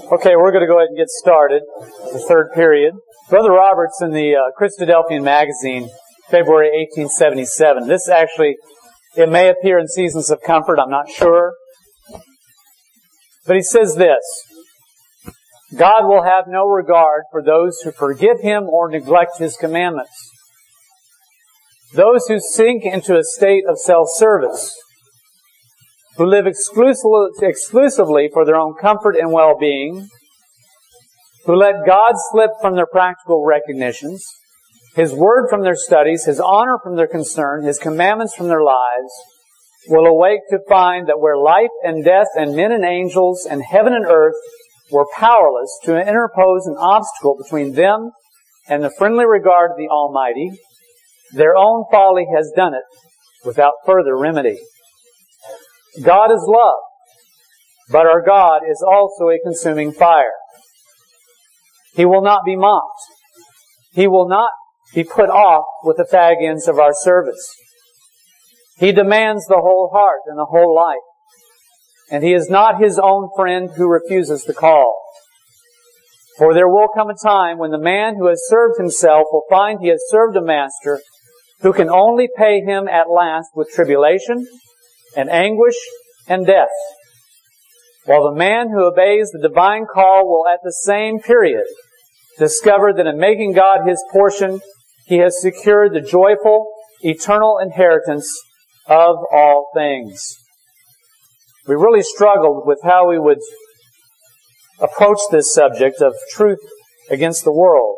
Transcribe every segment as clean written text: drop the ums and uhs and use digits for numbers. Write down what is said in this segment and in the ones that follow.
Okay, we're going to go ahead and get started, the third period. Brother Roberts in the Christadelphian Magazine, February 1877. This actually, it may appear in Seasons of Comfort, I'm not sure. But he says this: God will have no regard for those who forget Him or neglect His commandments. Those who sink into a state of self-service, who live exclusively for their own comfort and well-being, who let God slip from their practical recognitions, His Word from their studies, His honor from their concern, His commandments from their lives, will awake to find that where life and death and men and angels and heaven and earth were powerless to interpose an obstacle between them and the friendly regard of the Almighty, their own folly has done it without further remedy. God is love, but our God is also a consuming fire. He will not be mocked. He will not be put off with the fag ends of our service. He demands the whole heart and the whole life. And He is not His own friend who refuses the call. For there will come a time when the man who has served himself will find he has served a master who can only pay him at last with tribulation and anguish and death, while the man who obeys the divine call will at the same period discover that in making God his portion, he has secured the joyful, eternal inheritance of all things. We really struggled with how we would approach this subject of truth against the world.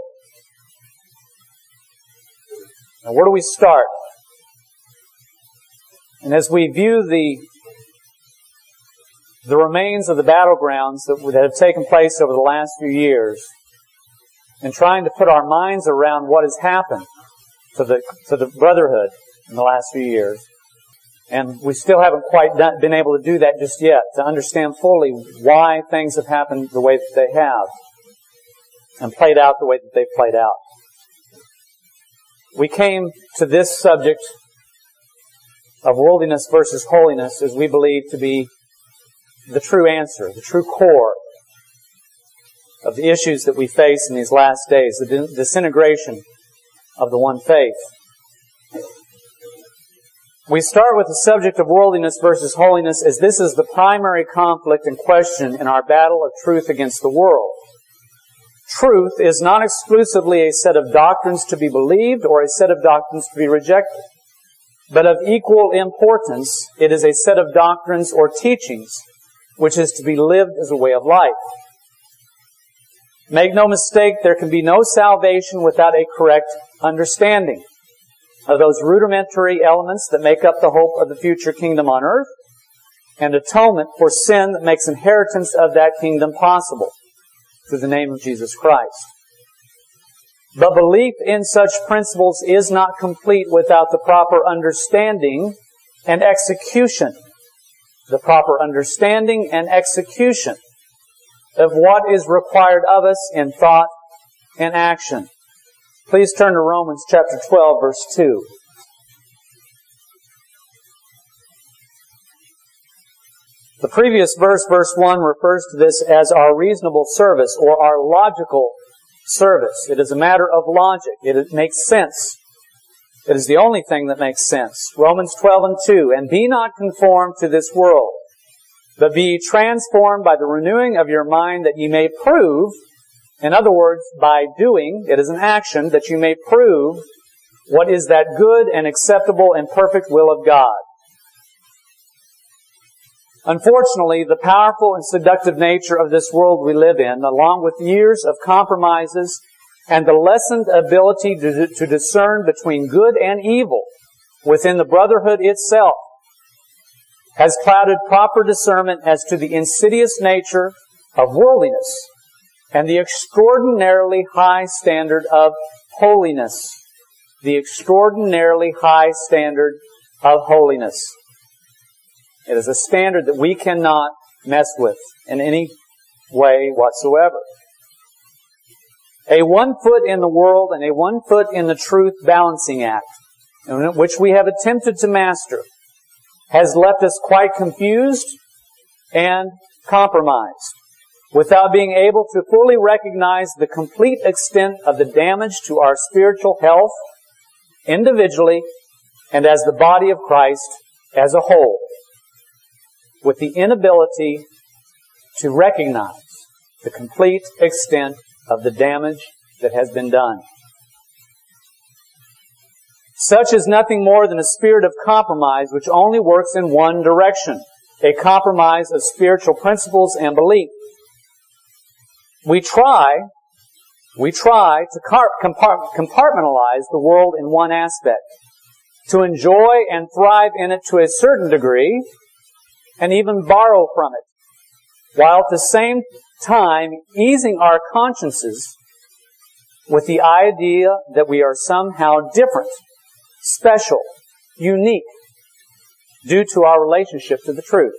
Now, where do we start? And as we view the remains of the battlegrounds that have taken place over the last few years, and trying to put our minds around what has happened to the brotherhood in the last few years, and we still haven't quite been able to do that just yet, to understand fully why things have happened the way that they have, and played out the way that they've played out. We came to this subject of worldliness versus holiness as we believe to be the true answer, the true core of the issues that we face in these last days, the disintegration of the one faith. We start with the subject of worldliness versus holiness as this is the primary conflict and question in our battle of truth against the world. Truth is not exclusively a set of doctrines to be believed or a set of doctrines to be rejected, but of equal importance, it is a set of doctrines or teachings which is to be lived as a way of life. Make no mistake, there can be no salvation without a correct understanding of those rudimentary elements that make up the hope of the future kingdom on earth, and atonement for sin that makes inheritance of that kingdom possible through the name of Jesus Christ. But belief in such principles is not complete without the proper understanding and execution. The proper understanding and execution of what is required of us in thought and action. Please turn to Romans chapter 12, verse 2. The previous verse, verse 1, refers to this as our reasonable service or our logical service. It is a matter of logic. It makes sense. It is the only thing that makes sense. Romans 12 and 2, and be not conformed to this world, but be transformed by the renewing of your mind that ye may prove, in other words, by doing, it is an action, that you may prove what is that good and acceptable and perfect will of God. Unfortunately, the powerful and seductive nature of this world we live in, along with years of compromises and the lessened ability to discern between good and evil within the brotherhood itself, has clouded proper discernment as to the insidious nature of worldliness and the extraordinarily high standard of holiness. The extraordinarily high standard of holiness. It is a standard that we cannot mess with in any way whatsoever. A 1 foot in the world and a 1 foot in the truth balancing act, which we have attempted to master, has left us quite confused and compromised. without being able to fully recognize the complete extent of the damage to our spiritual health, individually and as the body of Christ as a whole, with the inability to recognize the complete extent of the damage that has been done. Such is nothing more than a spirit of compromise which only works in one direction, a compromise of spiritual principles and belief. We try to compartmentalize the world in one aspect, to enjoy and thrive in it to a certain degree, and even borrow from it, while at the same time easing our consciences with the idea that we are somehow different, special, unique, due to our relationship to the truth.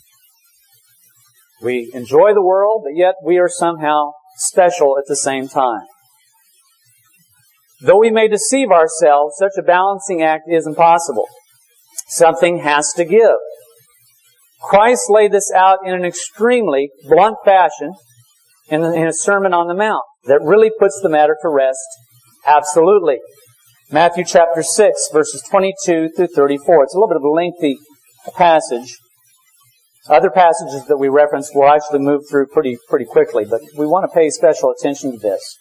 We enjoy the world, but yet we are somehow special at the same time. Though we may deceive ourselves, such a balancing act is impossible. Something has to give. Christ laid this out in an extremely blunt fashion in a Sermon on the Mount that really puts the matter to rest absolutely. Matthew chapter 6, verses 22 through 34. It's a little bit of a lengthy passage. Other passages that we reference will actually move through pretty quickly, but we want to pay special attention to this.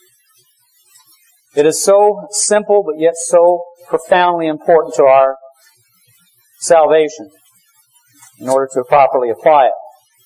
It is so simple, but yet so profoundly important to our salvation in order to properly apply it.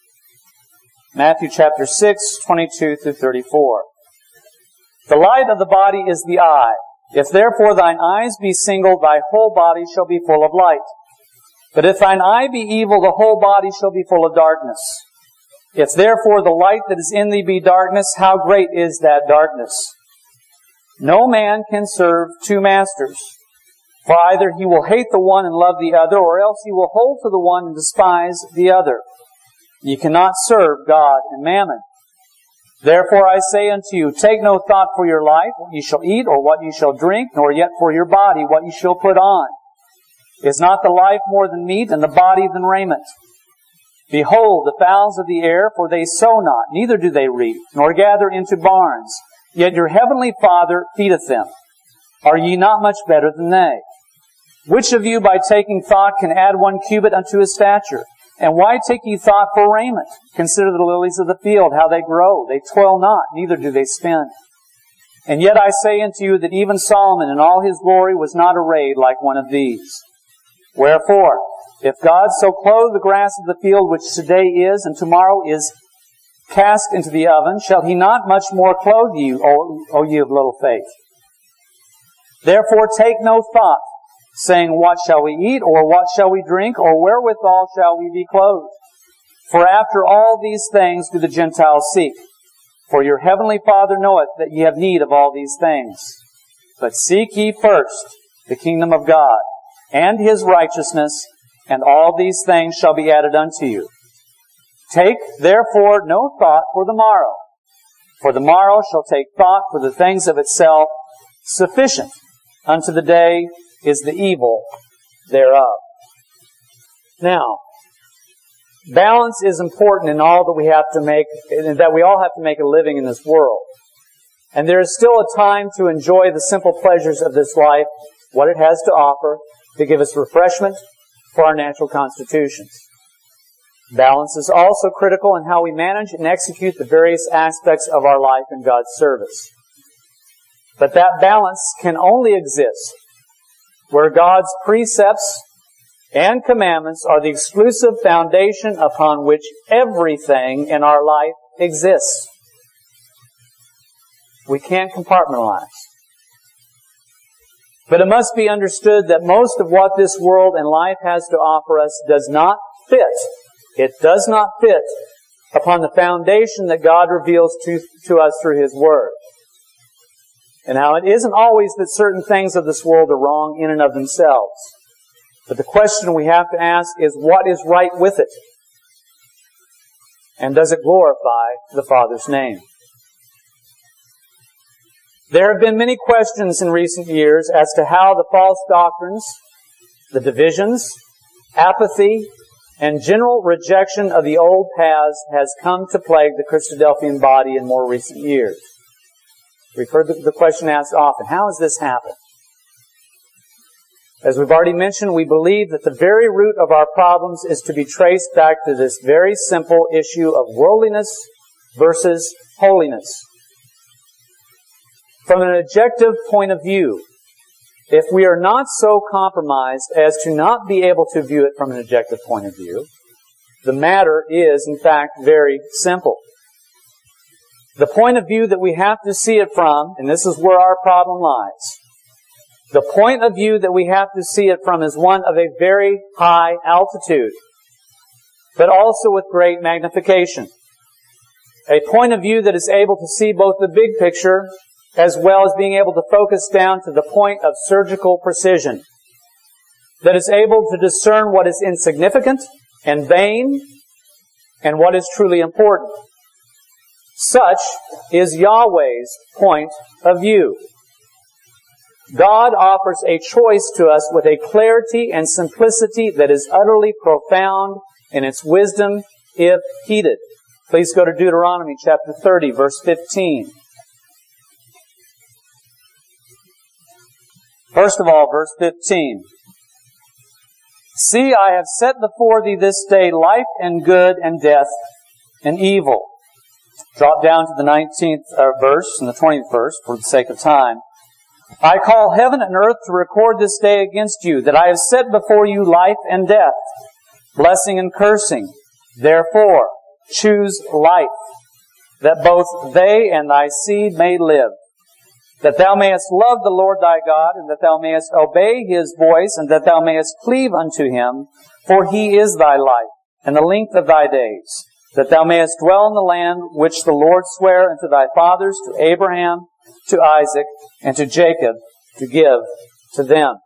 Matthew chapter 6, 22 through 34. The light of the body is the eye. If therefore thine eyes be single, thy whole body shall be full of light. But if thine eye be evil, the whole body shall be full of darkness. If therefore the light that is in thee be darkness, how great is that darkness? No man can serve two masters. For either he will hate the one and love the other, or else he will hold to the one and despise the other. Ye cannot serve God and mammon. Therefore I say unto you, take no thought for your life, what ye shall eat, or what ye shall drink, nor yet for your body, what ye shall put on. Is not the life more than meat, and the body than raiment? Behold, the fowls of the air, for they sow not, neither do they reap, nor gather into barns, yet your heavenly Father feedeth them. Are ye not much better than they? Which of you by taking thought can add 1 cubit unto his stature? And why take ye thought for raiment? Consider the lilies of the field, how they grow. They toil not, neither do they spin. And yet I say unto you that even Solomon in all his glory was not arrayed like one of these. Wherefore, if God so clothe the grass of the field, which today is, and tomorrow is cast into the oven, shall he not much more clothe you, O ye of little faith? Therefore take no thought, saying, what shall we eat, or what shall we drink, or wherewithal shall we be clothed? For after all these things do the Gentiles seek. For your heavenly Father knoweth that ye have need of all these things. But seek ye first the kingdom of God, and his righteousness, and all these things shall be added unto you. Take, therefore, no thought for the morrow. For the morrow shall take thought for the things of itself. Sufficient unto the day is the evil thereof. Now, balance is important in all that we have to make, that we all have to make a living in this world. And there is still a time to enjoy the simple pleasures of this life, what it has to offer, to give us refreshment for our natural constitutions. Balance is also critical in how we manage and execute the various aspects of our life in God's service. But that balance can only exist where God's precepts and commandments are the exclusive foundation upon which everything in our life exists. We can't compartmentalize. But it must be understood that most of what this world and life has to offer us does not fit. It does not fit upon the foundation that God reveals to us through His Word. And now it isn't always that certain things of this world are wrong in and of themselves. But the question we have to ask is, what is right with it? And does it glorify the Father's name? There have been many questions in recent years as to how the false doctrines, the divisions, apathy, and general rejection of the old paths has come to plague the Christadelphian body in more recent years. We've heard the question asked often, how has this happened? As we've already mentioned, we believe that the very root of our problems is to be traced back to this very simple issue of worldliness versus holiness. From an objective point of view, if we are not so compromised as to not be able to view it from an objective point of view, the matter is, in fact, very simple. The point of view that we have to see it from, and this is where our problem lies, the point of view that we have to see it from is one of a very high altitude, but also with great magnification. A point of view that is able to see both the big picture as well as being able to focus down to the point of surgical precision. That is able to discern what is insignificant and vain and what is truly important. Such is Yahweh's point of view. God offers a choice to us with a clarity and simplicity that is utterly profound in its wisdom if heeded. Please go to Deuteronomy chapter 30, verse 15. First of all, verse 15. See, I have set before thee this day life and good and death and evil. Drop down to the 19th verse and the 20th verse for the sake of time. I call heaven and earth to record this day against you, that I have set before you life and death, blessing and cursing. Therefore, choose life, that both they and thy seed may live, that thou mayest love the Lord thy God, and that thou mayest obey His voice, and that thou mayest cleave unto Him, for He is thy life, and the length of thy days, that thou mayest dwell in the land which the Lord sware unto thy fathers, to Abraham, to Isaac, and to Jacob, to give to them.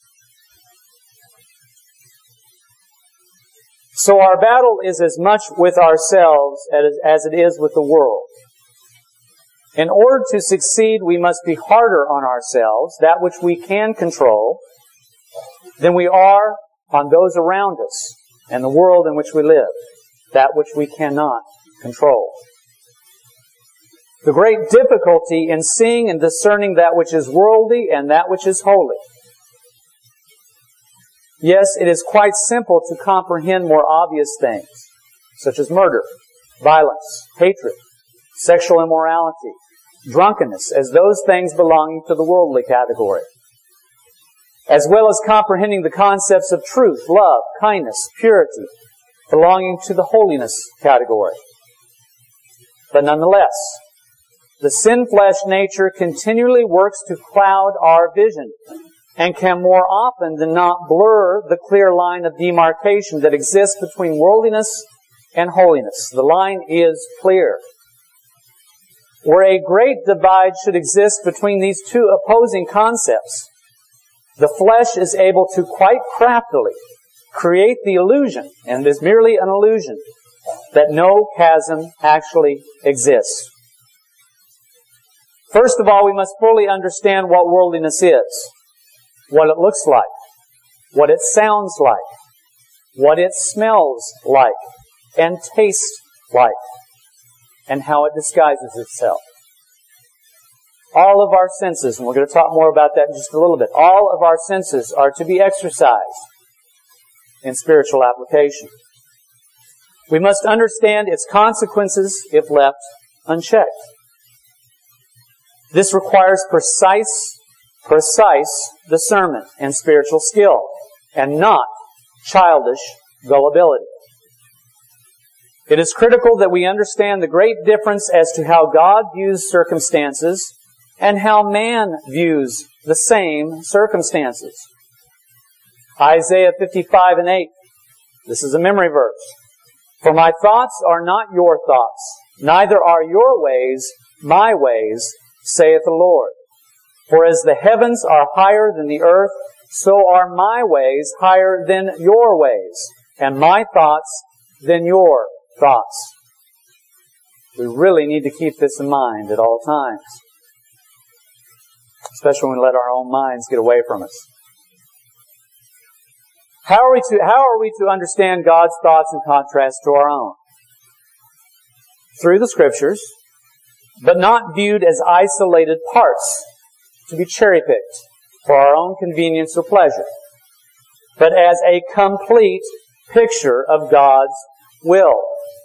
So our battle is as much with ourselves as it is with the world. In order to succeed, we must be harder on ourselves, that which we can control, than we are on those around us and the world in which we live, that which we cannot control. The great difficulty in seeing and discerning that which is worldly and that which is holy. Yes, it is quite simple to comprehend more obvious things, such as murder, violence, hatred, sexual immorality, drunkenness, as those things belonging to the worldly category, as well as comprehending the concepts of truth, love, kindness, purity, belonging to the holiness category. But nonetheless, the sin-flesh nature continually works to cloud our vision and can more often than not blur the clear line of demarcation that exists between worldliness and holiness. The line is clear. Where a great divide should exist between these two opposing concepts, the flesh is able to quite craftily create the illusion, and it is merely an illusion, that no chasm actually exists. First of all, we must fully understand what worldliness is, what it looks like, what it sounds like, what it smells like, and tastes like, and how it disguises itself. All of our senses, and we're going to talk more about that in just a little bit, all of our senses are to be exercised in spiritual application. We must understand its consequences if left unchecked. This requires precise discernment and spiritual skill, and not childish gullibility. It is critical that we understand the great difference as to how God views circumstances and how man views the same circumstances. Isaiah 55:8. This is a memory verse. For my thoughts are not your thoughts, neither are your ways my ways, saith the Lord. For as the heavens are higher than the earth, so are my ways higher than your ways, and my thoughts than your thoughts. We really need to keep this in mind at all times, especially when we let our own minds get away from us. How are we to understand God's thoughts in contrast to our own? Through the Scriptures, but not viewed as isolated parts to be cherry-picked for our own convenience or pleasure, but as a complete picture of God's will.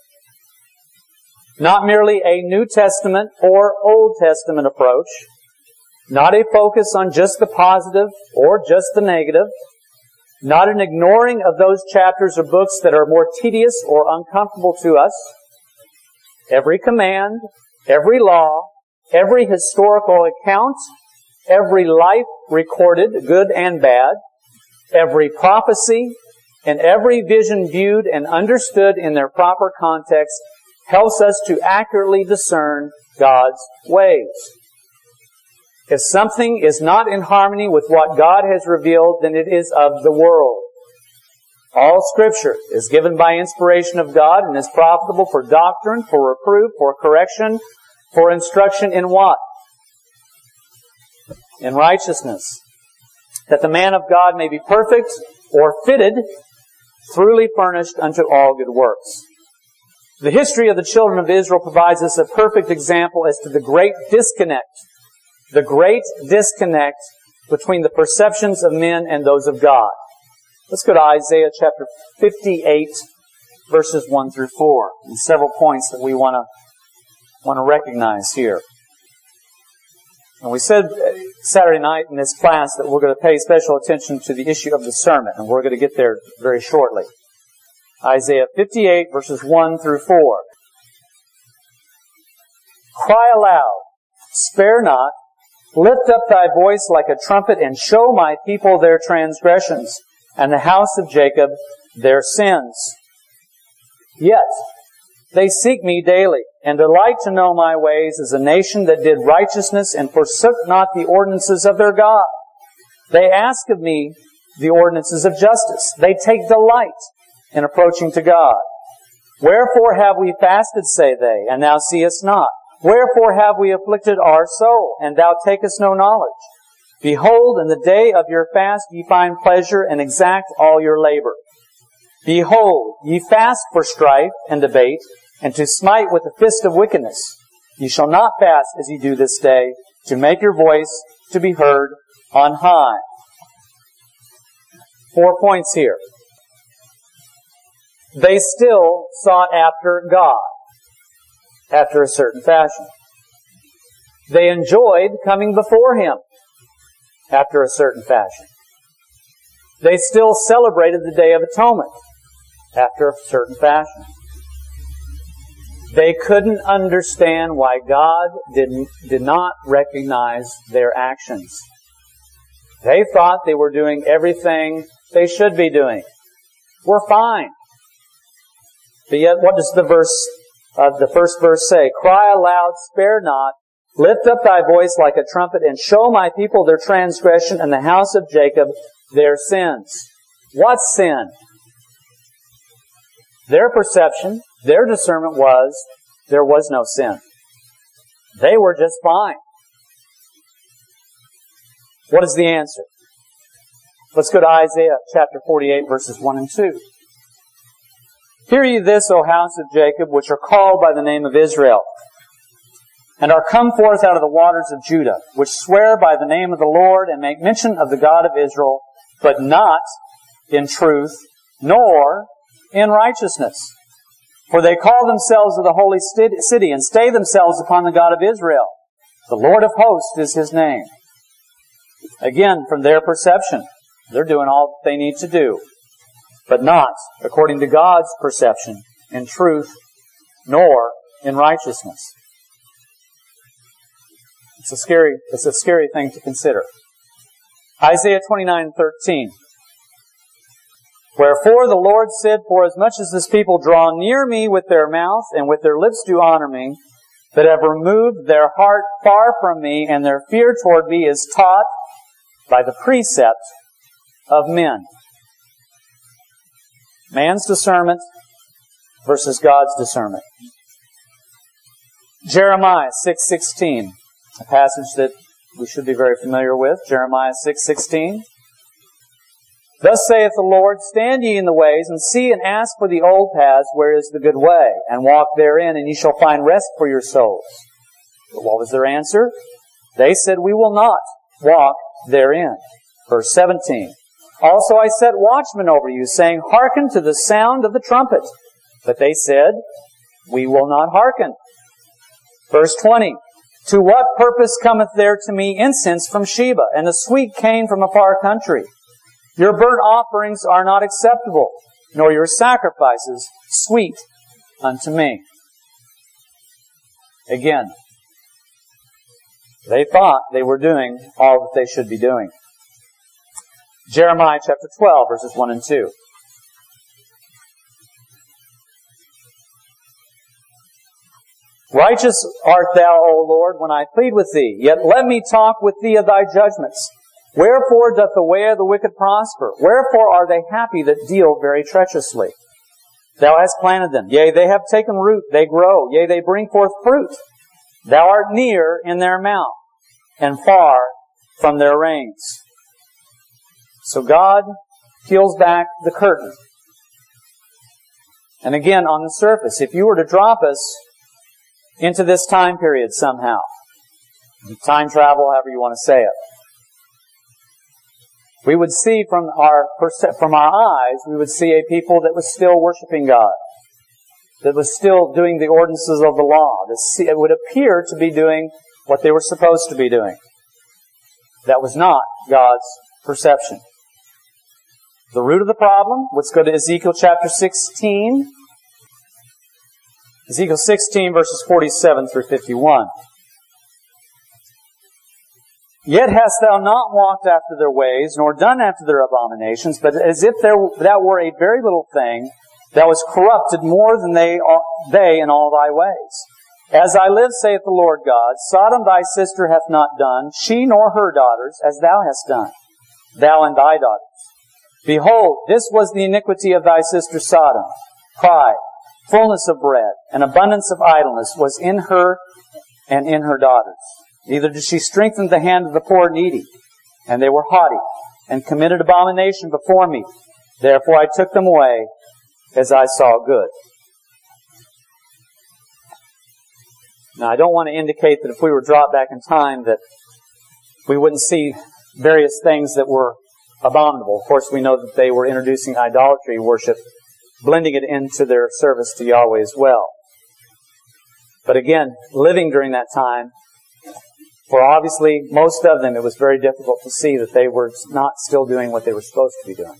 Not merely a New Testament or Old Testament approach, not a focus on just the positive or just the negative, not an ignoring of those chapters or books that are more tedious or uncomfortable to us. Every command, every law, every historical account, every life recorded, good and bad, every prophecy, and every vision viewed and understood in their proper context helps us to accurately discern God's ways. If something is not in harmony with what God has revealed, then it is of the world. All Scripture is given by inspiration of God and is profitable for doctrine, for reproof, for correction, for instruction in what? In righteousness. That the man of God may be perfect or fitted, truly furnished unto all good works. The history of the children of Israel provides us a perfect example as to the great disconnect between the perceptions of men and those of God. Let's go to Isaiah chapter 58, verses 1 through 4, and several points that we want to recognize here. And we said Saturday night in this class that we're going to pay special attention to the issue of discernment, and we're going to get there very shortly. Isaiah 58, verses 1 through 4. Cry aloud, spare not, lift up thy voice like a trumpet, and show my people their transgressions, and the house of Jacob their sins. Yet they seek me daily, and delight to know my ways, as a nation that did righteousness and forsook not the ordinances of their God. They ask of me the ordinances of justice. They take delight in approaching to God. Wherefore have we fasted, say they, and thou seest not? Wherefore have we afflicted our soul, and thou takest no knowledge? Behold, in the day of your fast ye find pleasure, and exact all your labor. Behold, ye fast for strife and debate, and to smite with the fist of wickedness. Ye shall not fast as ye do this day, to make your voice to be heard on high. 4 points here. They still sought after God, after a certain fashion. They enjoyed coming before Him, after a certain fashion. They still celebrated the Day of Atonement, after a certain fashion. They couldn't understand why God did not recognize their actions. They thought they were doing everything they should be doing. We're fine. But yet, what does the first verse say? Cry aloud, spare not, lift up thy voice like a trumpet, and show my people their transgression, and the house of Jacob their sins. What sin? Their perception, their discernment was, there was no sin. They were just fine. What is the answer? Let's go to Isaiah chapter 48, verses 1 and 2. Hear ye this, O house of Jacob, which are called by the name of Israel, and are come forth out of the waters of Judah, which swear by the name of the Lord, and make mention of the God of Israel, but not in truth, nor in righteousness. For they call themselves of the holy city, and stay themselves upon the God of Israel. The Lord of hosts is His name. Again, from their perception, they're doing all that they need to do, but not according to God's perception, in truth, nor in righteousness. It's a scary thing to consider. Isaiah 29:13. Wherefore the Lord said, for as much as this people draw near me with their mouth, and with their lips do honor me, but have removed their heart far from me, and their fear toward me is taught by the precept of men. Man's discernment versus God's discernment. Jeremiah 6:16, a passage that we should be very familiar with. Jeremiah 6:16. Thus saith the Lord, stand ye in the ways, and see and ask for the old paths, where is the good way, and walk therein, and ye shall find rest for your souls. But what was their answer? They said, we will not walk therein. Verse 17. Also I set watchmen over you, saying, hearken to the sound of the trumpet. But they said, we will not hearken. Verse 20. To what purpose cometh there to me incense from Sheba, and a sweet cane from a far country? Your burnt offerings are not acceptable, nor your sacrifices sweet unto me. Again, they thought they were doing all that they should be doing. Jeremiah chapter 12, verses 1 and 2. Righteous art thou, O Lord, when I plead with thee. Yet let me talk with thee of thy judgments. Wherefore doth the way of the wicked prosper? Wherefore are they happy that deal very treacherously? Thou hast planted them. Yea, they have taken root. They grow. Yea, they bring forth fruit. Thou art near in their mouth, and far from their reins. So God peels back the curtain. And again, on the surface, if you were to drop us into this time period somehow, time travel, however you want to say it, we would see from our eyes, we would see a people that was still worshiping God, that was still doing the ordinances of the law. It would appear to be doing what they were supposed to be doing. That was not God's perception. The root of the problem, let's go to Ezekiel chapter 16. Ezekiel 16, verses 47 through 51. Yet hast thou not walked after their ways, nor done after their abominations, but as if that were a very little thing, thou wast corrupted more than they in all thy ways. As I live, saith the Lord God, Sodom thy sister hath not done, she nor her daughters, as thou hast done, thou and thy daughters. Behold, this was the iniquity of thy sister Sodom. Pride, fullness of bread, and abundance of idleness was in her and in her daughters. Neither did she strengthen the hand of the poor and needy. And they were haughty, and committed abomination before me. Therefore I took them away, as I saw good. Now I don't want to indicate that if we were dropped back in time that we wouldn't see various things that were abominable. Of course, we know that they were introducing idolatry worship, blending it into their service to Yahweh as well. But again, living during that time, for obviously most of them, it was very difficult to see that they were not still doing what they were supposed to be doing.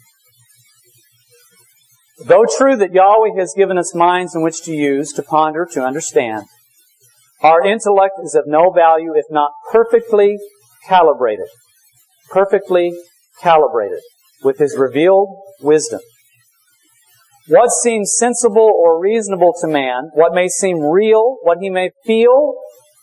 Though true that Yahweh has given us minds in which to use, to ponder, to understand, our intellect is of no value if not perfectly calibrated. Perfectly calibrated with His revealed wisdom. What seems sensible or reasonable to man, what may seem real, what he may feel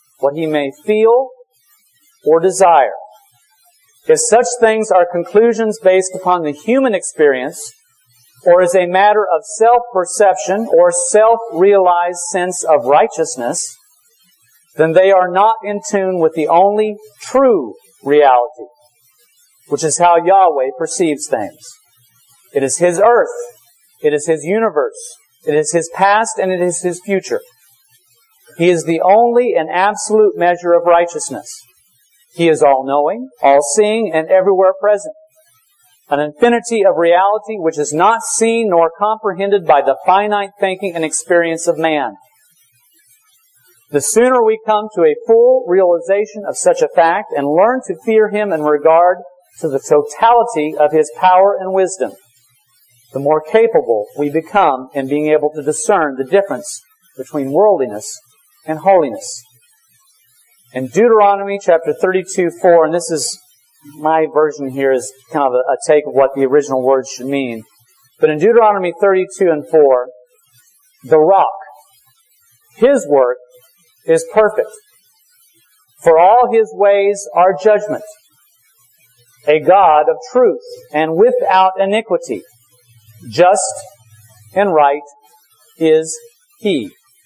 or desire. If such things are conclusions based upon the human experience, or is a matter of self-perception or self-realized sense of righteousness, then they are not in tune with the only true reality, which is how Yahweh perceives things. It is His earth. It is His universe. It is His past and it is His future. He is the only and absolute measure of righteousness. He is all-knowing, all-seeing, and everywhere present. An infinity of reality which is not seen nor comprehended by the finite thinking and experience of man. The sooner we come to a full realization of such a fact and learn to fear Him in regard to the totality of His power and wisdom, the more capable we become in being able to discern the difference between worldliness and holiness. In Deuteronomy chapter 32:4, and this is, my version here is kind of a take of what the original words should mean. But in Deuteronomy 32:4, the rock, His work, is perfect. For all His ways are judgment. A God of truth and without iniquity. Just and right is He.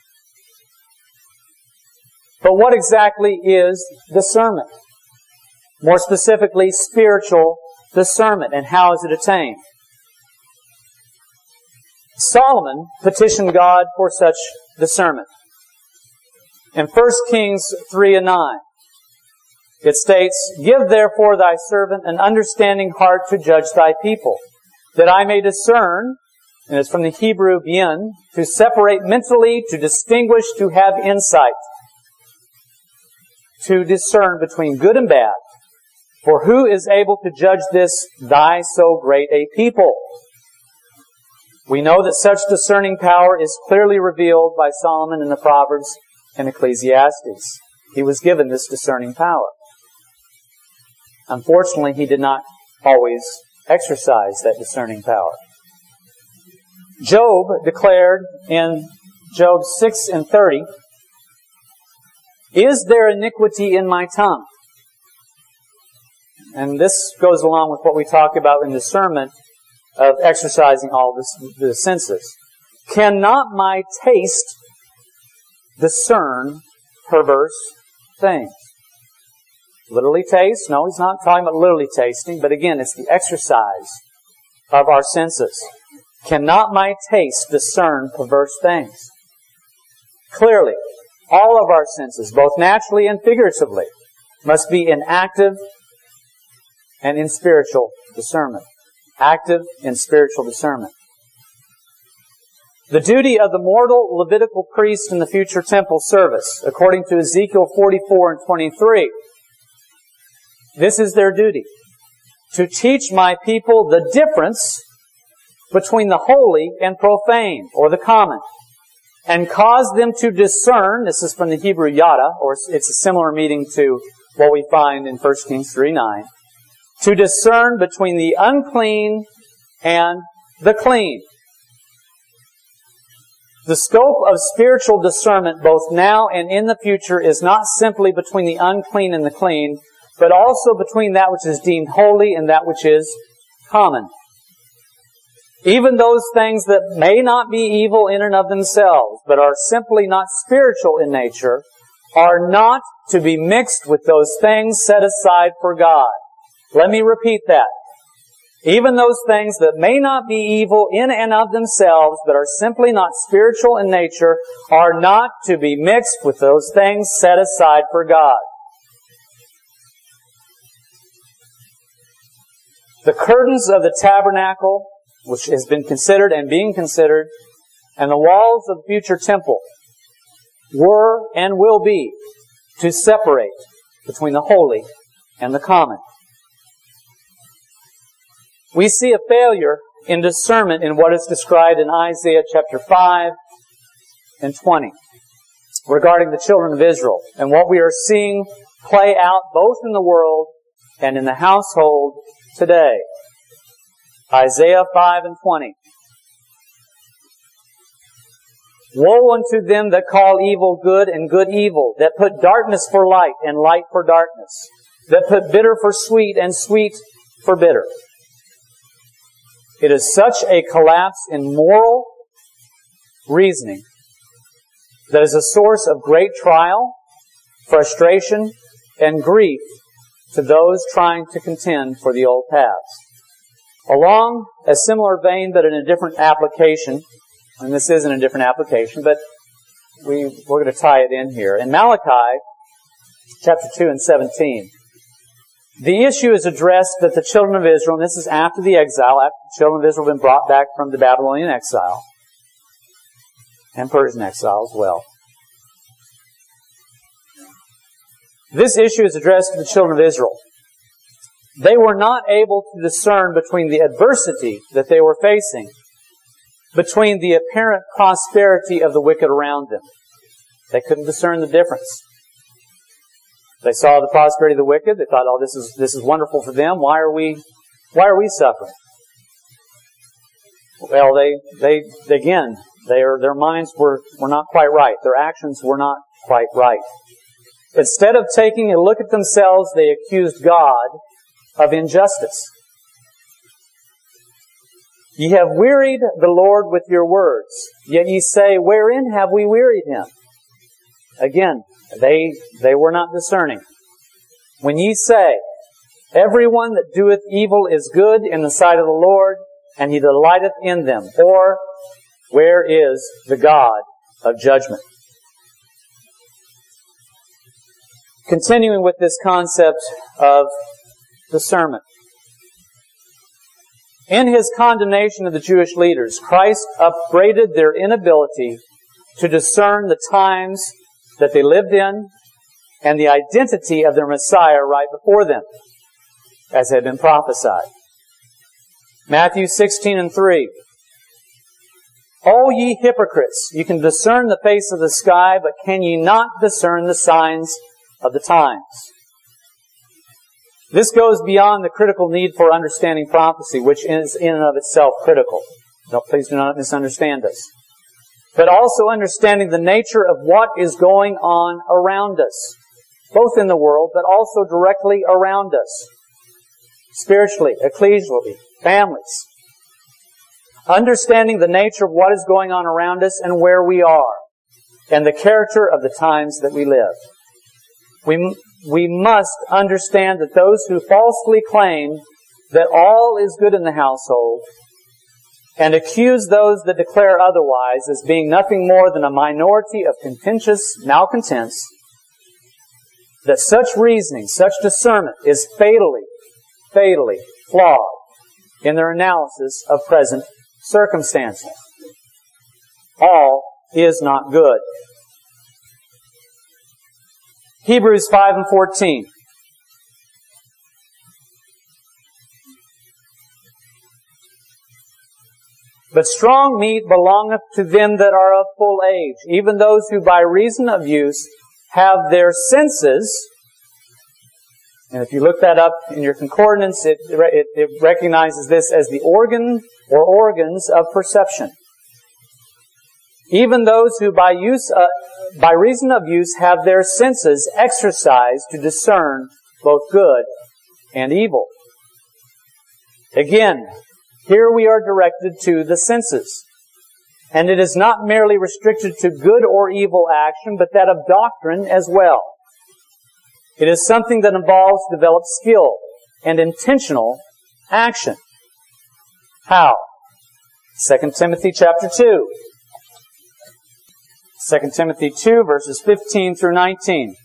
But what exactly is discernment? More specifically, spiritual discernment, and how is it attained? Solomon petitioned God for such discernment. In 1 Kings 3:9, it states, "Give therefore thy servant an understanding heart to judge thy people, that I may discern," and it's from the Hebrew bien, "to separate mentally, to distinguish, to have insight, to discern between good and bad. For who is able to judge this, thy so great a people?" We know that such discerning power is clearly revealed by Solomon in the Proverbs and Ecclesiastes. He was given this discerning power. Unfortunately, he did not always exercise that discerning power. Job declared in Job 6:30, "Is there iniquity in my tongue?" And this goes along with what we talk about in discernment of exercising all the senses. "Cannot my taste discern perverse things?" Literally taste? No, he's not talking about literally tasting, but again, it's the exercise of our senses. Cannot my taste discern perverse things? Clearly, all of our senses, both naturally and figuratively, must be in active and in spiritual discernment. Active in spiritual discernment. The duty of the mortal Levitical priest in the future temple service, according to Ezekiel 44:23, this is their duty: to teach my people the difference between the holy and profane, or the common, and cause them to discern, this is from the Hebrew yada, or it's a similar meaning to what we find in 1 Kings 3:9, to discern between the unclean and the clean. The scope of spiritual discernment, both now and in the future, is not simply between the unclean and the clean, but also between that which is deemed holy and that which is common. Even those things that may not be evil in and of themselves, but are simply not spiritual in nature, are not to be mixed with those things set aside for God. Let me repeat that. Even those things that may not be evil in and of themselves, but are simply not spiritual in nature, are not to be mixed with those things set aside for God. The curtains of the tabernacle, which has been considered and being considered, and the walls of the future temple were and will be to separate between the holy and the common. We see a failure in discernment in what is described in Isaiah chapter 5 and 20 regarding the children of Israel, and what we are seeing play out both in the world and in the household today. Isaiah 5 and 20. "Woe unto them that call evil good and good evil, that put darkness for light and light for darkness, that put bitter for sweet and sweet for bitter." It is such a collapse in moral reasoning that is a source of great trial, frustration, and grief to those trying to contend for the old paths. Along a similar vein, but in a different application, and this isn't a different application, but we're going to tie it in here. In Malachi chapter 2 and 17, the issue is addressed that the children of Israel, and this is after the exile, after the children of Israel have been brought back from the Babylonian exile, and Persian exile as well. This issue is addressed to the children of Israel. They were not able to discern between the adversity that they were facing, between the apparent prosperity of the wicked around them. They couldn't discern the difference. They saw the prosperity of the wicked. They thought, "Oh, this is wonderful for them. Why are we suffering?" Well, their minds were not quite right. Their actions were not quite right. Instead of taking a look at themselves, they accused God of injustice. "Ye have wearied the Lord with your words, yet ye say, wherein have we wearied him?" Again, they were not discerning. When ye say, Everyone that doeth evil is good in the sight of the Lord, and He delighteth in them. Or, where is the God of judgment? Continuing with this concept of discernment. In His condemnation of the Jewish leaders, Christ upbraided their inability to discern the times that they lived in and the identity of their Messiah right before them, as had been prophesied. Matthew 16:3. O ye hypocrites, you can discern the face of the sky, but can ye not discern the signs of the times? This goes beyond the critical need for understanding prophecy, which is in and of itself critical. Please do not misunderstand us. But also understanding the nature of what is going on around us, both in the world, but also directly around us, spiritually, ecclesially, families. Understanding the nature of what is going on around us and where we are, and the character of the times that we live. We must understand that those who falsely claim that all is good in the household and accuse those that declare otherwise as being nothing more than a minority of contentious malcontents, that such reasoning, such discernment is fatally flawed in their analysis of present circumstances. All is not good. Hebrews 5:14. But strong meat belongeth to them that are of full age, even those who by reason of use have their senses. And if you look that up in your concordance, it recognizes this as the organ or organs of perception. Even those who by reason of use have their senses exercised to discern both good and evil. Again, here we are directed to the senses. And it is not merely restricted to good or evil action, but that of doctrine as well. It is something that involves developed skill and intentional action. How? 2 Timothy chapter 2. 2 Timothy 2, verses 15 through 19.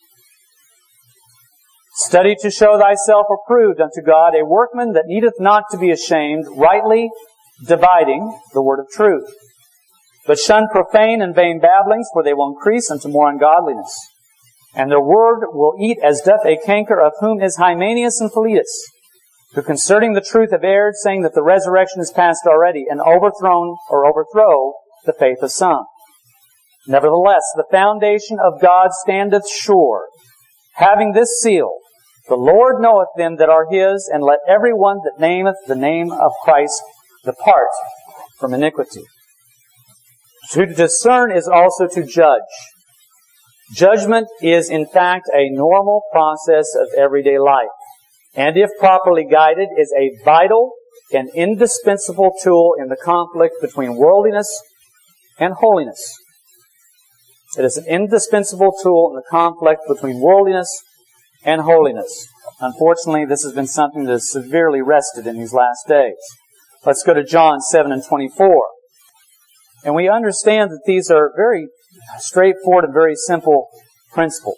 Study to show thyself approved unto God, a workman that needeth not to be ashamed, rightly dividing the word of truth. But shun profane and vain babblings, for they will increase unto more ungodliness. And their word will eat as doth a canker, of whom is Hymenaeus and Philetus, who concerning the truth have erred, saying that the resurrection is past already, and overthrow the faith of some. Nevertheless, the foundation of God standeth sure, having this seal, the Lord knoweth them that are His, and let every one that nameth the name of Christ depart from iniquity. To discern is also to judge. Judgment is, in fact, a normal process of everyday life, and if properly guided, is a vital and indispensable tool in the conflict between worldliness and holiness. It is an indispensable tool in the conflict between worldliness and holiness. Unfortunately, this has been something that is severely wrested in these last days. Let's go to John 7:24. And we understand that these are very straightforward and very simple principles.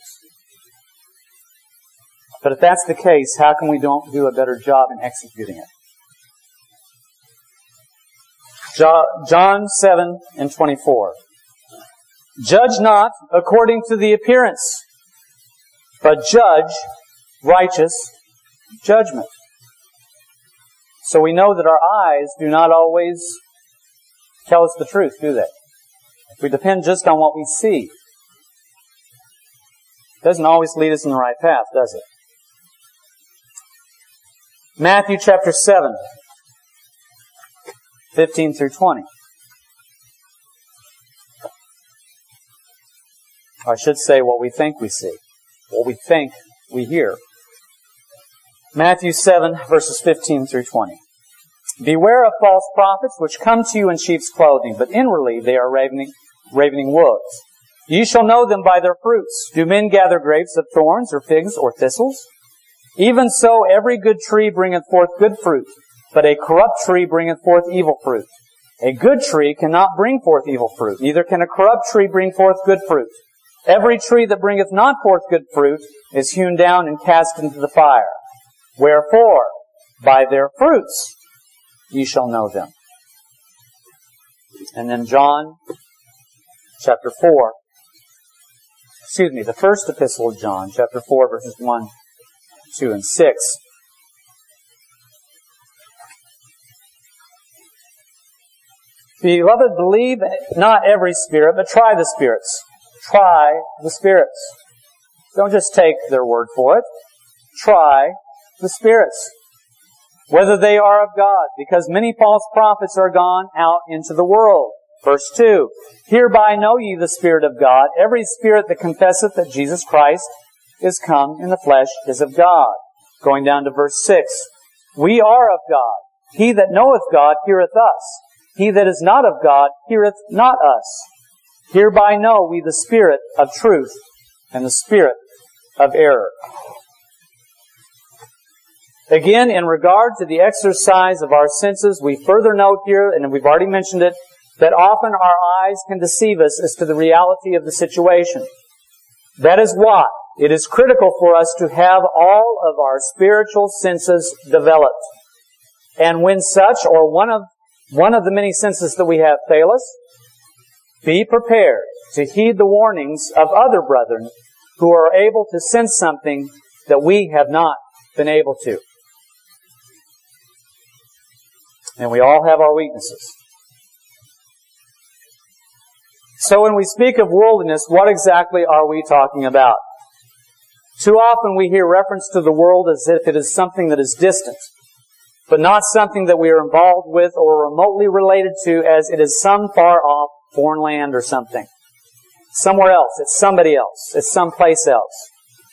But if that's the case, how can we don't do a better job in executing it? John 7:24. Judge not according to the appearance, but judge righteous judgment. So we know that our eyes do not always tell us the truth, do they? If we depend just on what we see, it doesn't always lead us in the right path, does it? Matthew chapter 7, 15 through 20. I should say what we think we see, what we think we hear. Matthew 7, verses 15 through 20. Beware of false prophets, which come to you in sheep's clothing, but inwardly they are ravening wolves. Ye shall know them by their fruits. Do men gather grapes of thorns, or figs, or thistles? Even so, every good tree bringeth forth good fruit, but a corrupt tree bringeth forth evil fruit. A good tree cannot bring forth evil fruit, neither can a corrupt tree bring forth good fruit. Every tree that bringeth not forth good fruit is hewn down and cast into the fire. Wherefore, by their fruits ye shall know them. And then John, chapter 4. The first epistle of John, chapter 4, verses 1, 2, and 6. Beloved, believe not every spirit, but try the spirits. Try the spirits. Don't just take their word for it. Try the spirits, whether they are of God, because many false prophets are gone out into the world. Verse 2, hereby know ye the Spirit of God. Every spirit that confesseth that Jesus Christ is come in the flesh is of God. Going down to verse 6, we are of God. He that knoweth God heareth us. He that is not of God heareth not us. Hereby know we the spirit of truth and the spirit of error. Again, in regard to the exercise of our senses, we further note here, and we've already mentioned it, that often our eyes can deceive us as to the reality of the situation. That is why it is critical for us to have all of our spiritual senses developed. And when such, or one of the many senses that we have fail us, be prepared to heed the warnings of other brethren who are able to sense something that we have not been able to. And we all have our weaknesses. So when we speak of worldliness, what exactly are we talking about? Too often we hear reference to the world as if it is something that is distant, but not something that we are involved with or remotely related to, as it is some far off foreign land or something. Somewhere else. It's somebody else. It's someplace else.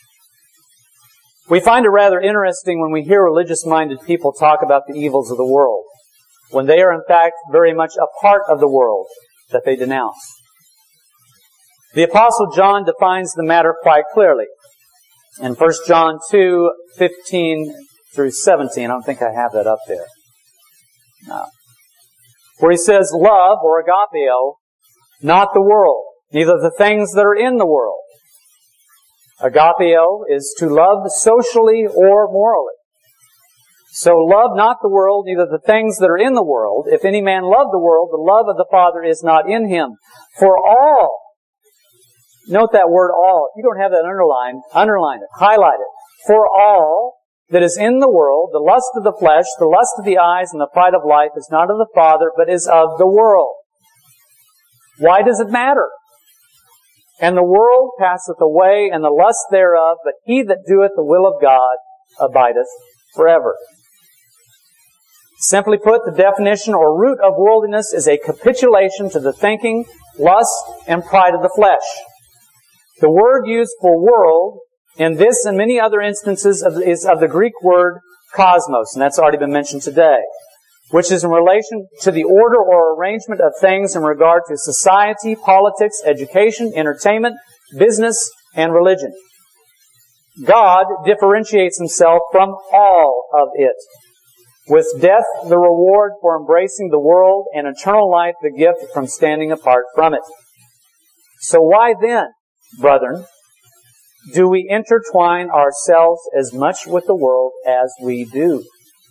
We find it rather interesting when we hear religious-minded people talk about the evils of the world, when they are in fact very much a part of the world that they denounce. The Apostle John defines the matter quite clearly. In 1 John 2, 15 through 17, I don't think I have that up there. No. Where he says, love, or agapeo, not the world, neither the things that are in the world. Agapeo is to love socially or morally. So love not the world, neither the things that are in the world. If any man love the world, the love of the Father is not in him. For all, note that word all. If you don't have that underline it, highlight it. For all that is in the world, the lust of the flesh, the lust of the eyes, and the pride of life is not of the Father, but is of the world. Why does it matter? And the world passeth away, and the lust thereof, but he that doeth the will of God abideth forever. Simply put, the definition or root of worldliness is a capitulation to the thinking, lust, and pride of the flesh. The word used for world in this and many other instances is of the Greek word cosmos, and that's already been mentioned today, which is in relation to the order or arrangement of things in regard to society, politics, education, entertainment, business, and religion. God differentiates himself from all of it, with death the reward for embracing the world, and eternal life the gift from standing apart from it. So why then, brethren, do we intertwine ourselves as much with the world as we do?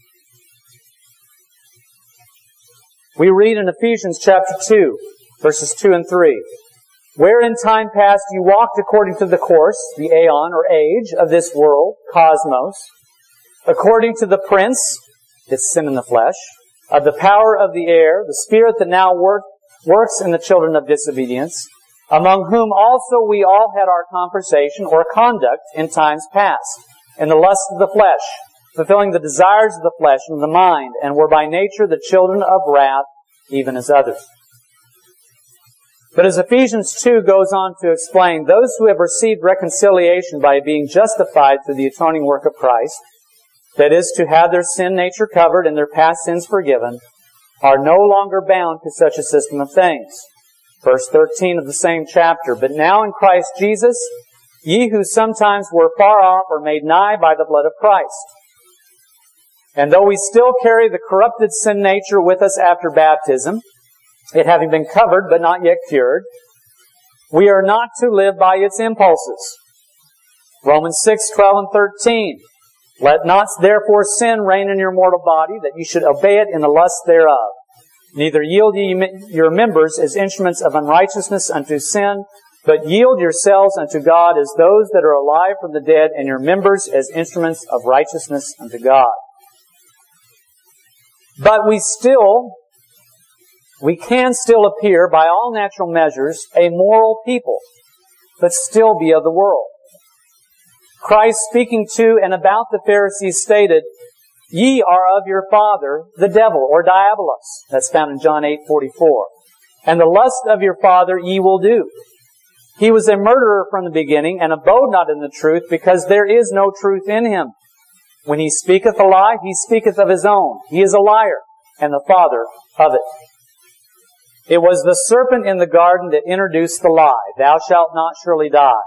We read in Ephesians chapter 2, verses 2 and 3, where in time past you walked according to the course, the aeon or age of this world, cosmos, according to the prince, it's sin in the flesh, of the power of the air, the spirit that now works in the children of disobedience, among whom also we all had our conversation or conduct in times past, in the lust of the flesh, fulfilling the desires of the flesh and the mind, and were by nature the children of wrath, even as others. But as Ephesians 2 goes on to explain, those who have received reconciliation by being justified through the atoning work of Christ, that is, to have their sin nature covered and their past sins forgiven, are no longer bound to such a system of things. Verse 13 of the same chapter, but now in Christ Jesus, Ye who sometimes were far off are made nigh by the blood of Christ. And though we still carry the corrupted sin nature with us after baptism, it having been covered but not yet cured, we are not to live by its impulses. Romans 6:12 and 13. Let not therefore sin reign in your mortal body, that you should obey it in the lust thereof. Neither yield ye your members as instruments of unrighteousness unto sin, but yield yourselves unto God as those that are alive from the dead, and your members as instruments of righteousness unto God. But we can still appear, by all natural measures, a moral people, but still be of the world. Christ, speaking to and about the Pharisees, stated, Ye are of your father, the devil, or diabolos. That's found in John 8:44. And the lust of your father ye will do. He was a murderer from the beginning, and abode not in the truth, because there is no truth in him. When he speaketh a lie, he speaketh of his own. He is a liar, and the father of it. It was the serpent in the garden that introduced the lie, Thou shalt not surely die.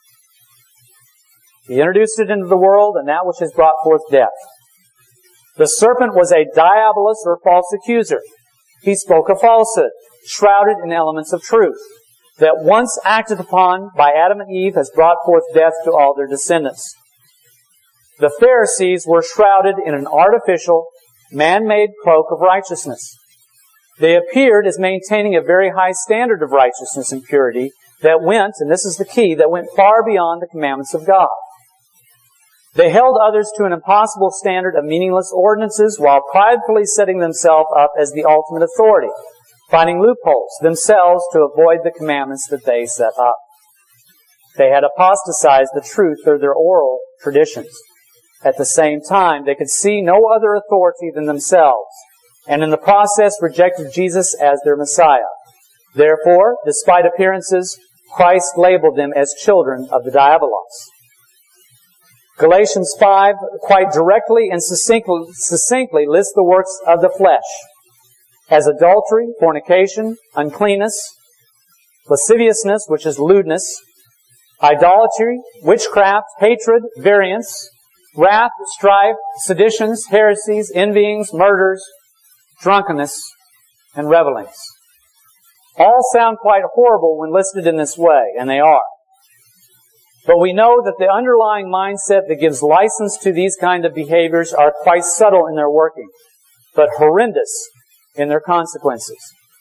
He introduced it into the world, and that which has brought forth death. The serpent was a diabolus, or false accuser. He spoke a falsehood, shrouded in elements of truth, that once acted upon by Adam and Eve has brought forth death to all their descendants. The Pharisees were shrouded in an artificial, man-made cloak of righteousness. They appeared as maintaining a very high standard of righteousness and purity that went, and this is the key, that went far beyond the commandments of God. They held others to an impossible standard of meaningless ordinances while pridefully setting themselves up as the ultimate authority, finding loopholes themselves to avoid the commandments that they set up. They had apostatized the truth through their oral traditions. At the same time, they could see no other authority than themselves, and in the process rejected Jesus as their Messiah. Therefore, despite appearances, Christ labeled them as children of the diabolos. Galatians 5 quite directly and succinctly lists the works of the flesh as adultery, fornication, uncleanness, lasciviousness, which is lewdness, idolatry, witchcraft, hatred, variance, wrath, strife, seditions, heresies, envyings, murders, drunkenness, and revelings. All sound quite horrible when listed in this way, and they are. But we know that the underlying mindset that gives license to these kind of behaviors are quite subtle in their working, but horrendous in their consequences.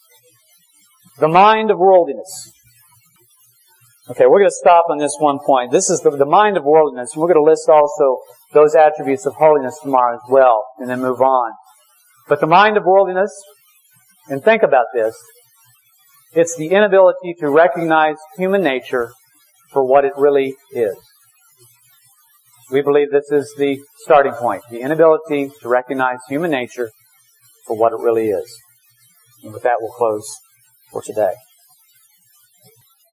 The mind of worldliness. Okay, we're going to stop on this one point. This is the mind of worldliness, and we're going to list also those attributes of holiness tomorrow as well, and then move on. But the mind of worldliness, and think about this, it's the inability to recognize human nature for what it really is. We believe this is the starting point, the inability to recognize human nature for what it really is. And with that, we'll close for today.